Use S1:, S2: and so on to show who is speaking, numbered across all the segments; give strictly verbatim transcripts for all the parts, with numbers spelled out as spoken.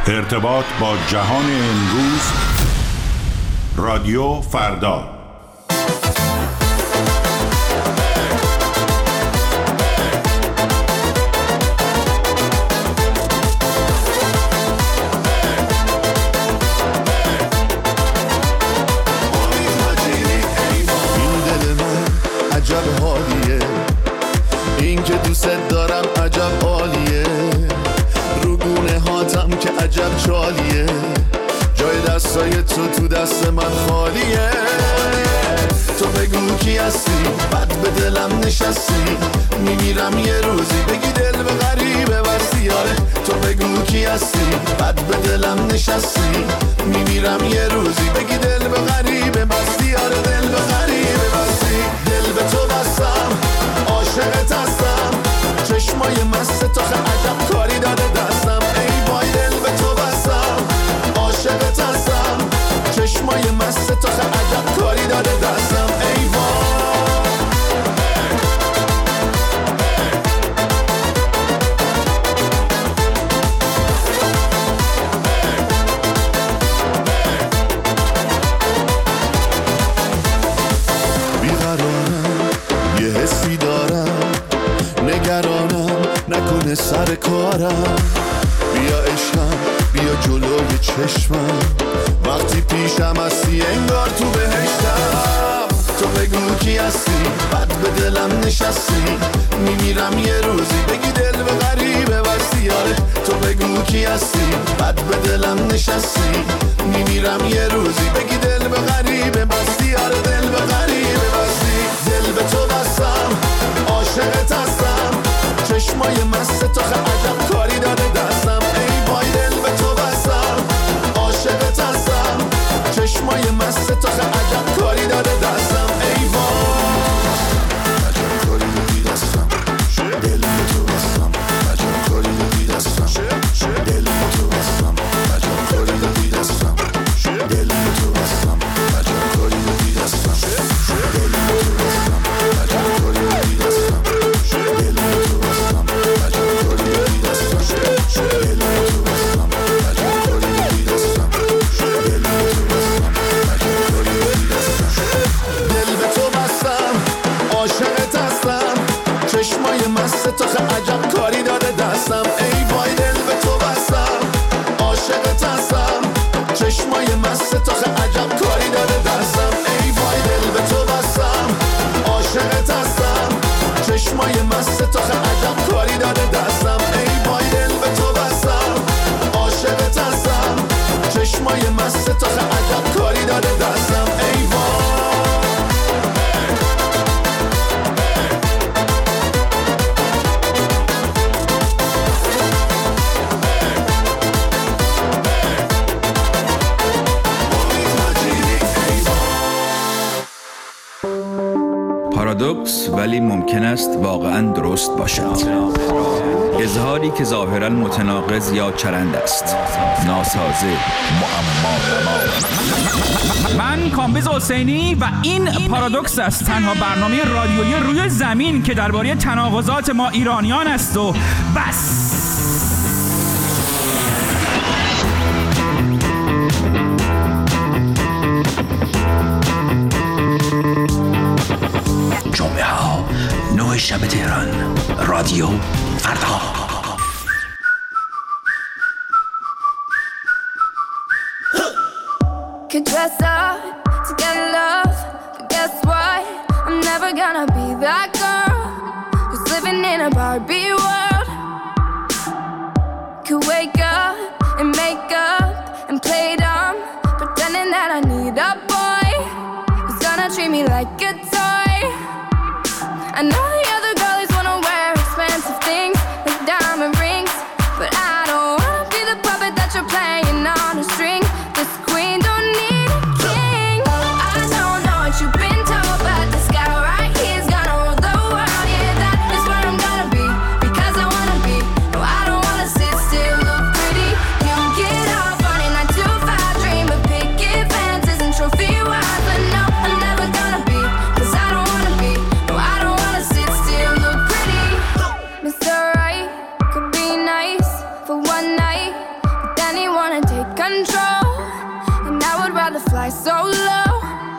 S1: ارتباط با جهان امروز، رادیو فردا.
S2: عجب حالیه این که دوست دارم، عجب عالیه رو گونه هاتم که عجب چالیه، جای دستای تو تو دست من خالیه. تو بگو کی هستی، بد به دلم نشستی، میمیرم یه روزی بگی دل به غریبه بستی. آره تو بگو کی هستی، بد به دلم نشستی، میمیرم یه روزی بگی دل به غریبه بستی. آره دل به غریبه بستی، دل به تو بستم، عاشقت هستم، چشمای مست تو عجب کاری داده دستم. ای وای دل به تو بستم، عاشقت هستم، چشمای مست تو عجب کاری داده دستم. ای وای نکنه سر کارم، بیا عشقم بیا جلوی چشمم، وقتی پیشم هستی انگار تو بهشتم. تو بگو کی هستی، بد به دلم نشستی، میمیرم یه روزی بگی دل به غریبه بستی. آره تو بگو کی هستی، بد به دلم نشستی، میمیرم یه روزی بگی دل به غریبه بستی. آره دل به غریبه بستی، دل به تو بستم، عاشقت هستم، چشمای مست تو عجب کاری داده دستم. ای وای دل به تو بستم، عاشقت هستم، چشمای مست تو عجب کاری داده دستم. ای وای عجب کاری دادی دستم، دل به تو بستم، عجب کاری دادی دستم، دل به تو بستم، عجب کاری دادی دستم، دل به تو بستم، عجب کاری دادی دستم، دل به تو بستم، عجب کاری دادی دستم، دل به تو بستم، عجب کاری دادی دستم، دل به تو بستم، عجب کاری دادی دستم، دل به تو بستم، عجب کاری دادی دستم. دل به تو بستم، عاشقت هستم، چشمای مست تو عجب کاری داده دستم. ای وای دل به تو بستم، عاشقت هستم، چشمای مست تو عجب کاری داده دستم. ای وای دل به تو بستم، عاشقت هستم، چشمای مست تو عجب کاری داده دستم. ای وای دل به تو بستم، عاشقت هستم، چشمای مست تو عجب کاری داده دستم. ای وای
S3: پارادوکس ولی ممکن است واقعاً درست باشد. اظهاری که ظاهراً متناقض یا چرند است، ناسازه، معما.
S4: من کامبیز حسینی و این پارادوکس است، تنها برنامه رادیویی روی زمین که درباره تناقضات ما ایرانیان است و بس.
S5: جمعه ها نه شب تهران، رادیو فردا.
S6: Could dress up to get love, but guess what? I'm never gonna be that girl who's living in a Barbie world. Could wake up and make up and play dumb, pretending that I need a boy who's gonna treat me like a toy. I know the other girlies wanna wear expensive things like diamond rings, but I don't wanna be the puppet that you're playing on a string. This queen don't need a king. I don't know what you've been told, but this guy right here's gonna rule the world. Yeah, that is where I'm gonna be, because I wanna be. No, I don't wanna sit still, look pretty. You get off control, and I would rather fly so low.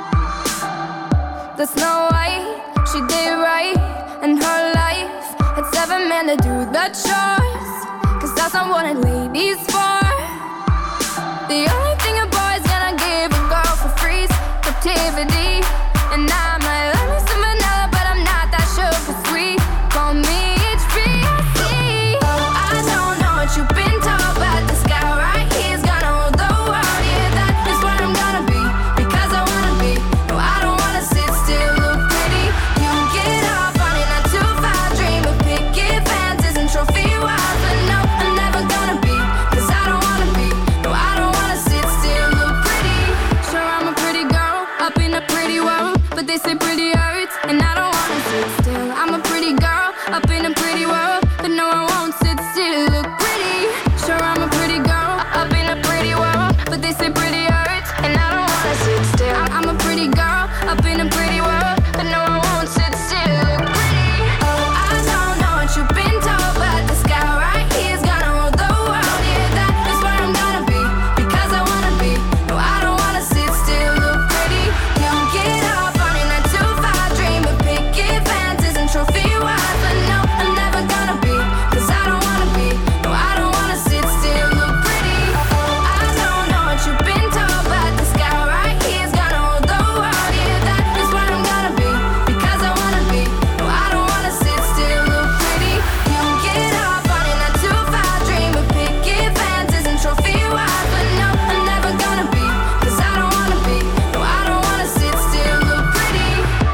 S6: The Snow White, she did right in her life, had seven men to do the chores, cause that's not what a lady's for. The only thing a boy's gonna give a girl for free is captivity, and I might love me some vanilla, but I'm not that sugar sweet. Call me H B C. Oh, I don't know what you've been told, but this guy right here's gonna hold the world. Yeah, that is what I'm gonna be, because I wanna be. No, I don't wanna sit still, look pretty. You get off on it, not too far. Dream of picket fences and trophy wives, but no, I'm never gonna be, cause I don't wanna be. No, I don't wanna sit still, look pretty. Sure, I'm a pretty girl up in a pretty world, but they say pretty hurts, and I don't wanna sit still. I'm a pretty girl up in a pretty world, but no, I won't sit still, look pretty. Sure, I'm a pretty girl up in a pretty world, but they say pretty hurts, and I don't wanna sit still. I'm a pretty girl up in a pretty world, but no, I won't sit still, look pretty. Oh, I don't know what you've been told, but this guy right here's gonna hold the world. Yeah, that is where I'm gonna be, because I wanna be. No, I don't wanna sit still, look pretty. You get off on it, not too far. Dream of picket fences and trophy wives, but no, I'm never gonna be, cause I don't wanna be. No, I don't wanna sit still, look pretty. Oh, I don't know what you've been told, but this guy right here's gonna hold the world. Yeah, that is where I'm gonna be, because I wanna be. No, I don't wanna sit still, look pretty. You get off on it, not too far. Dream of picket fences and trophy wives, but no, I'm never gonna be, cause I don't wanna be. No, I don't wanna sit still, look pretty.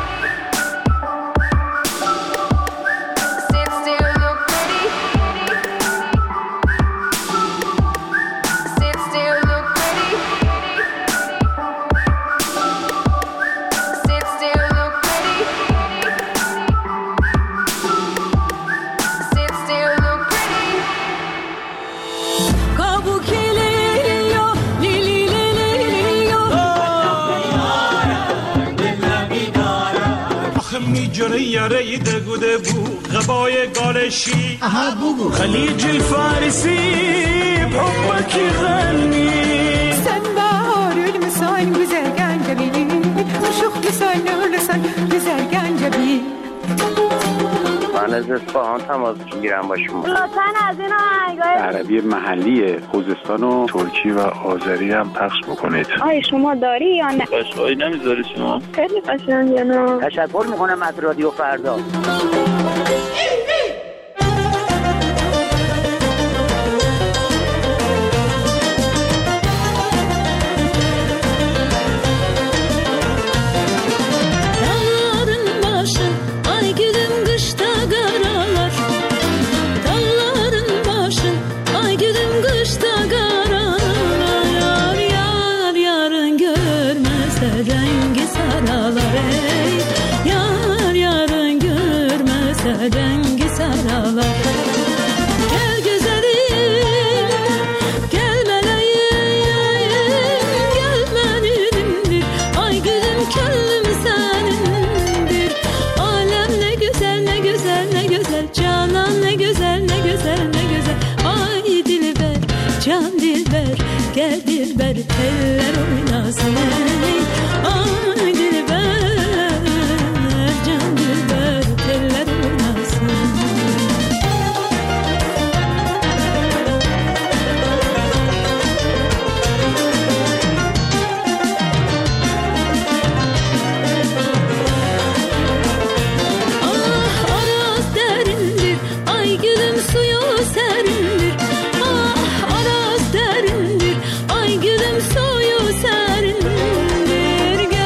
S6: Sit still, look pretty. Sit still, look pretty. Sit still, look pretty. Sit still, look pretty.
S7: Kabuk geliyor, lili liliyor.
S8: آخه میجره یاره دگوده بو غبای گالشی خلیج الفارسی بحبك يغني
S7: Sen baharül müsain güzel gencebil. Aşık güzel nurlusan güzel gencebil.
S9: من از اصفهان تماس میگیرم با شما.
S10: لطفاً از این آهنگای
S11: عربی محلی خوزستان و ترکی و آذری هم پخش بکنید.
S10: آیا شما داری یا نه؟
S9: قشقایی نمیذاری شما؟
S10: خیلی قشنگه نه؟
S9: تشکر میکنم از رادیو فردا.
S7: Dağların başı ay gülüm kışta karalar. Dağların başı ay gülüm kışta karalar. Yar yar yarın görmezse rengi saralar ey. Yar yarın görmezse rengi saralar. Gel güzelim, gel meleğim, gel benimdir. Ay gülüm könlüm senindir. Alem ne güzel, ne güzel, ne güzel. Canan ne güzel, ne güzel, ne güzel. Ay dilber, can dilber, gel dilber, teller oynasın ey. Ay dilber, can dilber, teller oynasın. Ah araz derindir, ay gülüm suyu serindir. Ah araz derindir, ay gülüm suyu serindir.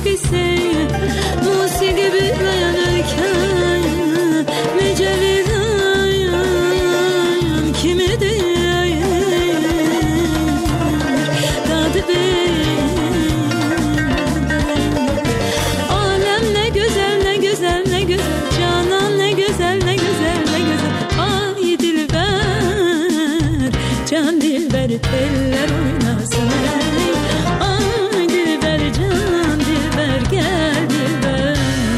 S7: qise musiqi bilməyənərkən məcəllədən kimi deyir dadı aləm nə gözəl nə gözəl nə gözəl canan nə gözəl nə gözəl nə gözəl ay dilbər can dilbər tellər oynasın ay dilbər can dilbər gel dilbər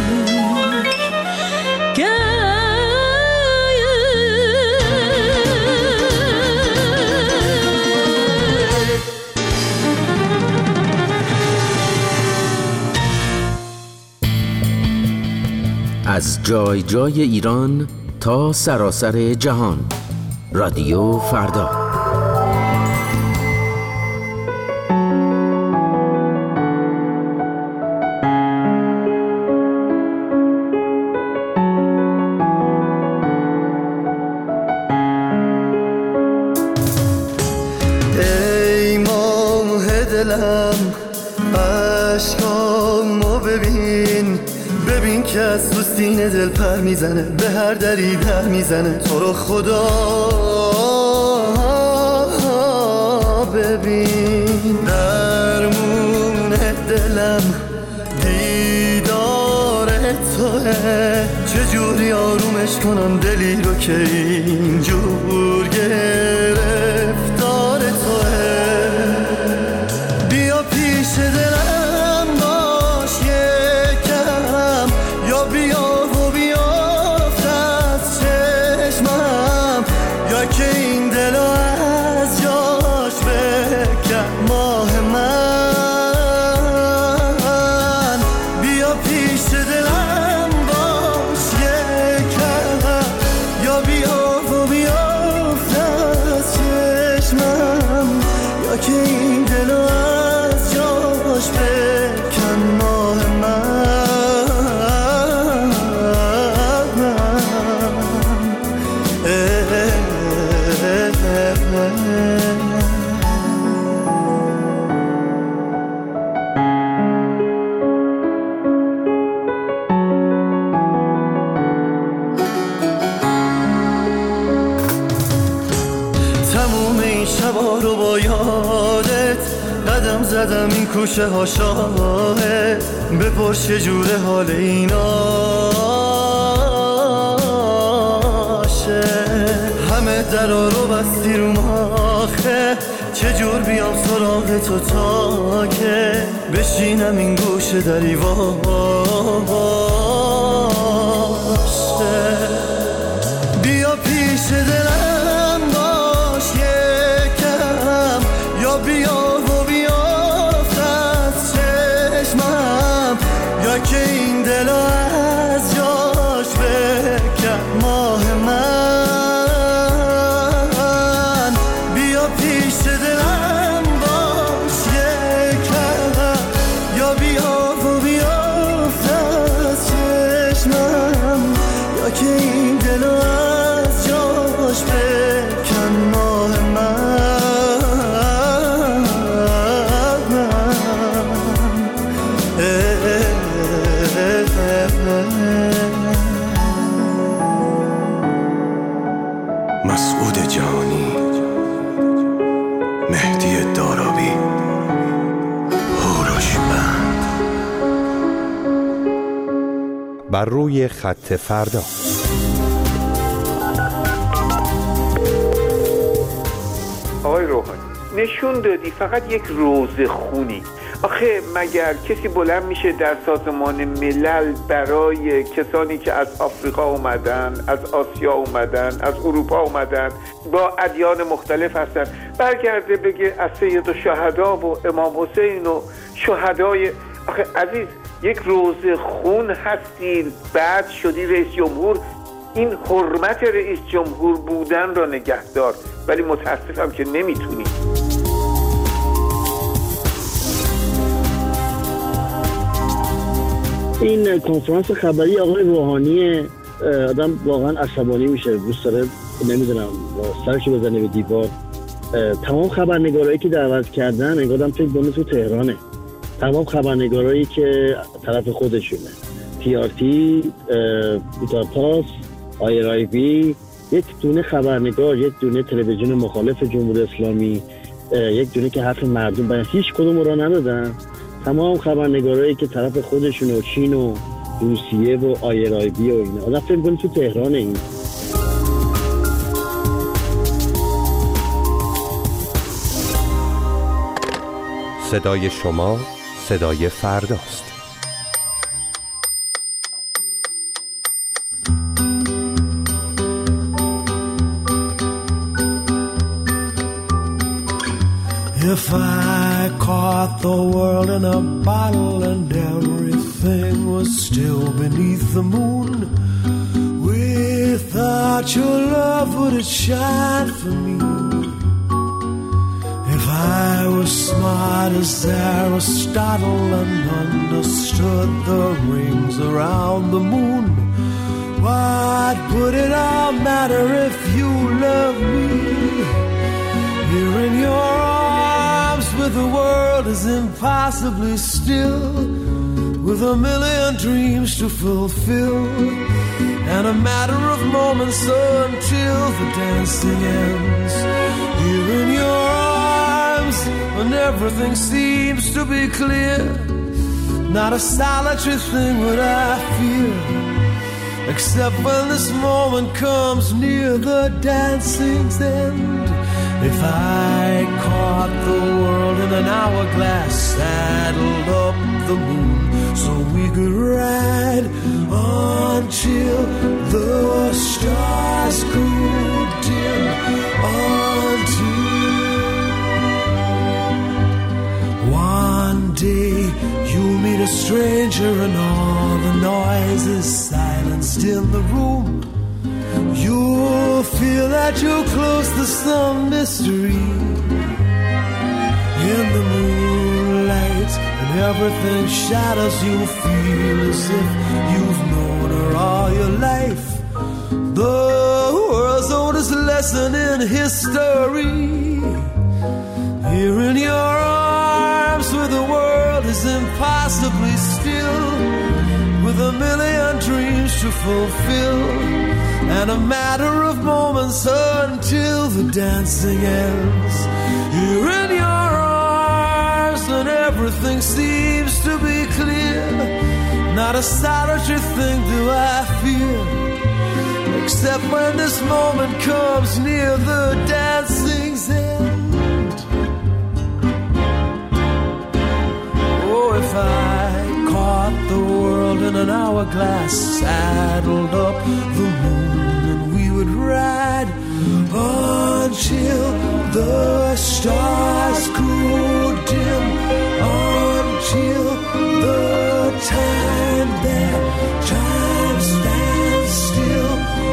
S12: از جای جای ایران تا سراسر جهان، رادیو فردا.
S2: ای ماه دلم عشقامو ببین، ببین که از تو سینه دل پر میزنه، به هر دری در میزنه. تو رو خدا ببین، درمون دلم دیدار توه، چجوری آرومش کنم دلی رو که اینجور گرفتار توه. بیا پیش دلم باش یکم، یا بیا و بیافت از چشمم، یا که این دلو از جاش بکن ماه من. بیا پیش دلم باش یکم، یا بیا و بیافت از چشمم، یا که این دلو از جاش بکن ماه من. تموم این شبا رو با یادت قدم زدم این کوچه ها شاهد، بپرس چجوره حال ایناشه. همه درا رو بستی رو ماخه، چجور بیام سراغ تو تا که بشینم این گوشه دری واشه. بیا پیش دلم باش یکم، یا بیا و بیافت از چشمم، یا که این دل از جاش بکن ماه من. بیا پیش دلم باش یکم، یا بیا و بیافت از چشمم، یا که این دل از جاش بکن ماه من.
S13: مسعود جهانی، مهدی دارابی، هوروش بند.
S14: بر روی خط فردا.
S15: آقای روحانی، نشون دادی فقط یک روزه خونی. آخه مگر کسی بلند میشه در سازمان ملل برای کسانی که از آفریقا اومدن، از آسیا اومدن، از اروپا اومدن، با ادیان مختلف هستن، برگرده بگه از سید الشهدا و امام حسین و شهدای. آخه عزیز، یک روزه خون هستی، بعد شدی رئیس جمهور. این حرمت رئیس جمهور بودن را نگهدار، ولی متاسفم که نمیتونی.
S16: این کنفرانس خبری آقای روحانی آدم واقعا عصبانی میشه، دوست داره نمیدونم سرشو بزنه به دیوار. تمام خبرنگارایی که دعوت کردن انگار آدم فکر کنه تو تهرانه. تمام خبرنگارایی که طرف خودشونه، تی آر تی، بیتار پاس، آیر آی بی، یک دونه خبرنگار، یک دونه تلویزیون مخالف جمهوری اسلامی، یک دونه که حرف مردم بیان، هیچ کدوم را ندادن. تمام خبرنگارایی که طرف خودشون و چین و روسیه و آیر آی بی و اینا، آدم فکر کنید تو تهران این.
S14: صدای شما صدای فرداست.
S8: If I caught the world in a bottle and everything was still beneath the moon, without your love would it shine for me? If I was smart as Aristotle and understood the rings around the moon, what would it all matter if you love me? Here in your arms where the world is impossibly still, with a million dreams to fulfill, and a matter of moments until the dancing ends. Here in your arms when everything seems to be clear, not a solitary thing would I fear, except when this moment comes near the dancing's end. If I caught the world in an hourglass, saddled up the moon so we could ride until the stars grew dim, until one day you meet a stranger and all the noise is silenced in the room. You'll feel that you're close to some mystery in the moonlight, and everything shadows. You feel as if you've known her all your life. The world's oldest lesson in history. Here in your arms where the world is impossibly still, with a million dreams to fulfill, and a matter of moments until the dancing ends. Here in your arms when everything seems to be clear, not a solitary thing do I fear, except when this moment comes near the dancing's end. Oh, if I caught the world in an hourglass, saddled up the moon, would ride until the stars grew dim, until the time that time stands still,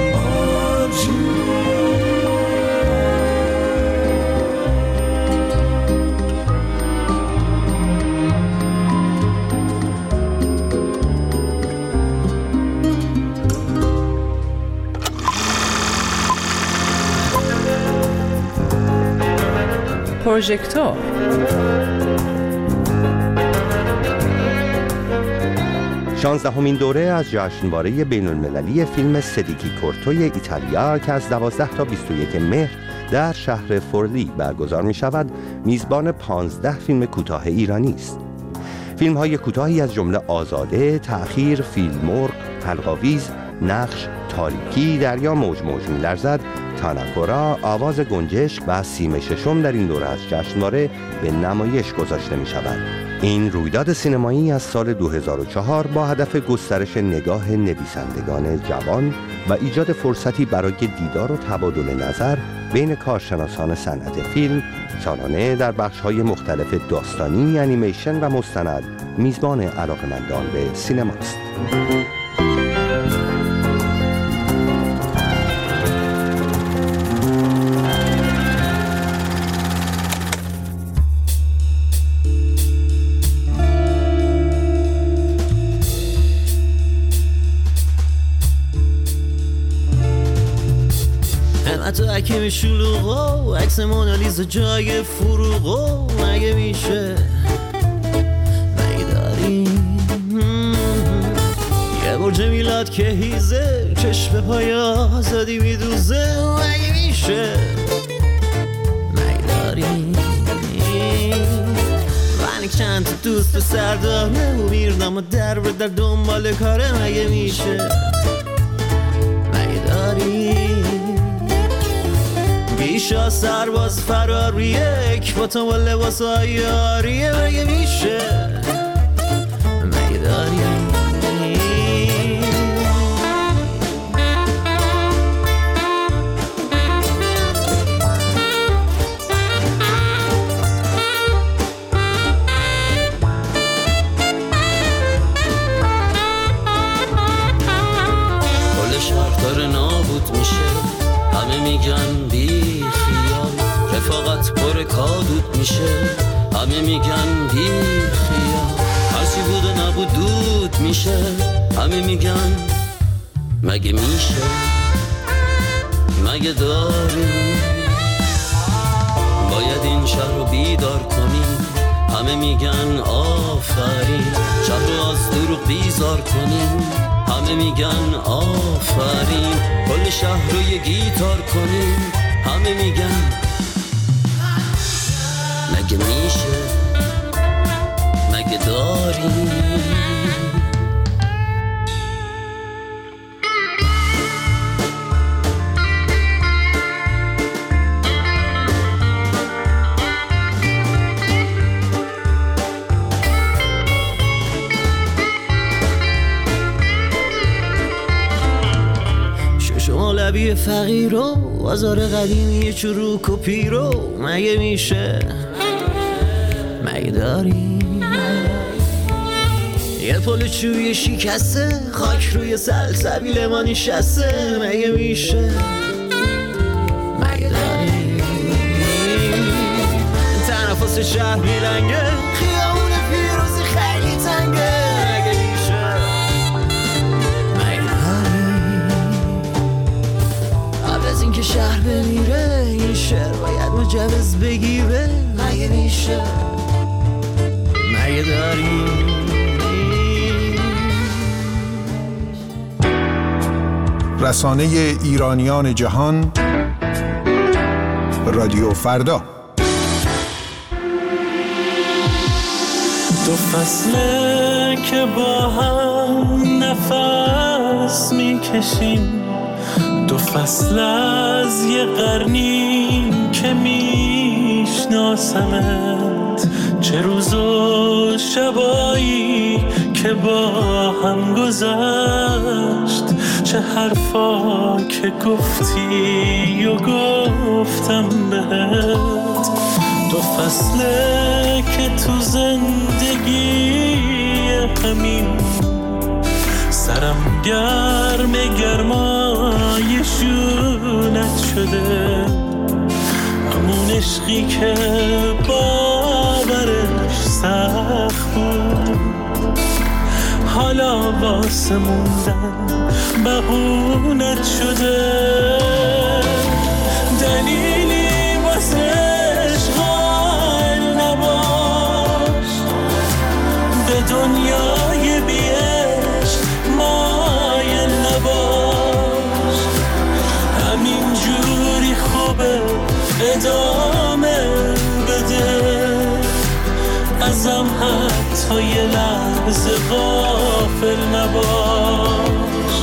S17: پروژکتور.
S14: شانزدهمین دوره از جشنواره بین المللی فیلم سدیکی کورتوی ایتالیا که از دوازده تا بیست و یک مهر در شهر فورلی برگزار می شود، میزبان پانزده فیلم کوتاه ایرانی است. فیلم های کوتاهی از جمله آزاده، تأخیر، فیلمرغ، حلقاویز، نقش، تاریکی، دریا موج موج می لرزد، تاناکورا، آواز گنجشک و سیم ششم در این دوره از جشنواره به نمایش گذاشته می شود. این رویداد سینمایی از سال دو هزار و چهار با هدف گسترش نگاه نویسندگان جوان و ایجاد فرصتی برای دیدار و تبادل نظر بین کارشناسان صنعت فیلم، سالانه در بخش‌های مختلف داستانی، انیمیشن و مستند میزبان علاقه‌مندان به سینما است.
S18: تو حکم شلوغا و عکس مونالیزا جای فروغا، مگه میشه میاد که هیزه چشم پای آزادی میدوزه مگه میشه مگه داریم من چند تا دوست پسر داره و میردم و در به در دنبال کاره مگه میشه مگه داریم بیشا سرباز فراریه یک با تو با لباس های آریه مگه میشه مگه داریم نابود میشه همه میگن بی خیال رفاقت پر کادود میشه همه میگن بی خیال هرچی بود و نبود دود میشه همه میگن مگه میشه مگه داریم باید این شهر رو بیدار کنیم همه میگن آفرین شهر رو از دروغ بیزار کنیم همه میگن آفرین کل شهر رو یه گیتار کنیم همه میگن مگه میشه مگه داریم لبی فقیر و بازار قدیمی چروک و پیرو مگه میشه مگه داریم یه پل چوی شکسته خاک روی سلسبیل ما نشسته مگه میشه مگه داریم تنفس شهر میلنگه خیابون پیروزی خیلی تنگه که شهر بمیره این شهر باید مجوز بگیره مگه میشه مگه داریم
S17: رسانه ایرانیان جهان رادیو فردا
S8: دو فصله که با هم نفس میکشیم دو فصل از یه قرنی که میشناسمت چه روز و شبایی که با هم گذشت چه حرفا که گفتی و گفتم بهت دو فصله که تو زندگی همین سرم گرم گرمای شونت شده همون عشقی که باورش سخت بود حالا واسه موندن بهونت شده دلیلی واسه عشق قائل نباش به دنیای بیش مایل نباش همین جوری خوبه ادامه بده ازم حتی یه لحظه غافل نباش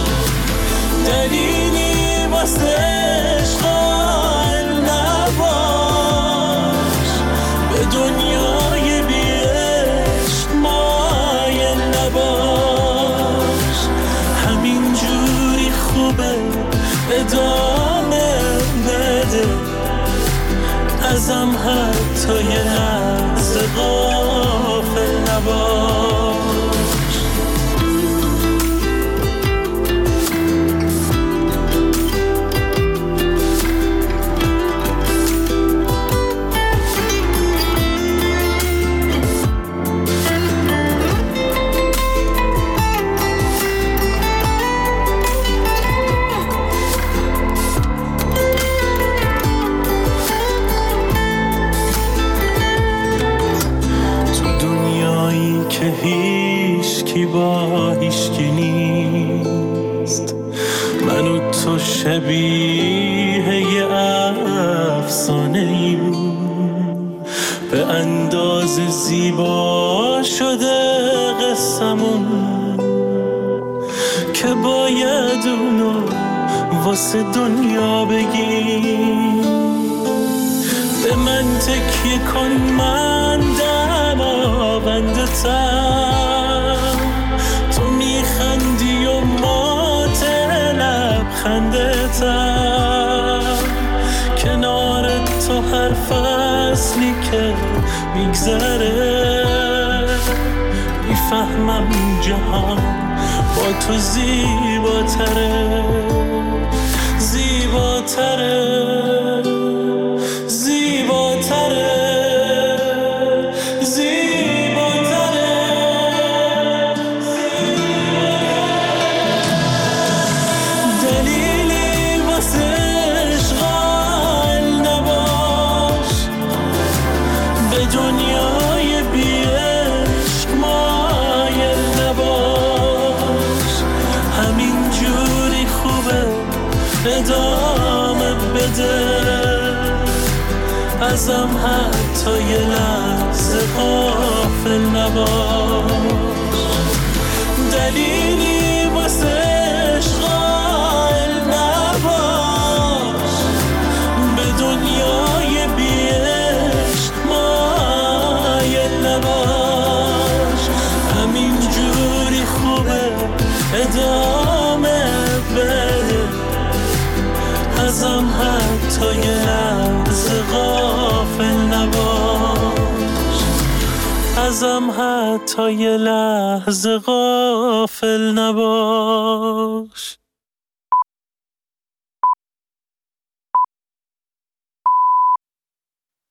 S8: دلیلی واسه عشق قائل نباش به دنیای بیش مایل نباش همین جوری خوبه ادامه بده ازم حتی یه لحظه غافل نباش به اندازه زیبا شده قصمون که باید اونو واسه دنیا بگیم. به من تکیه کن من دماونده تم، تو میخندی و ما لبخنده تم، کنار تو هر فصلی که میگذره میفهمم جهان با تو زیباتره، زیباتره، زیباتره، زیباتره. دلیلی واسه اشغال نباش، به دنیای بی عشق مایل نباش، همین جوری خوبه ادامه بده، ازم حتی یه لحظه غافل نباش. دلیلی واسه اشغال نباش، به دنیای بی عشق مایل نباش، همین جوری خوبه ادامه بده، ازم حتی یه لحظه غافل نباش، ازم حتی یه لحظه غافل نباش.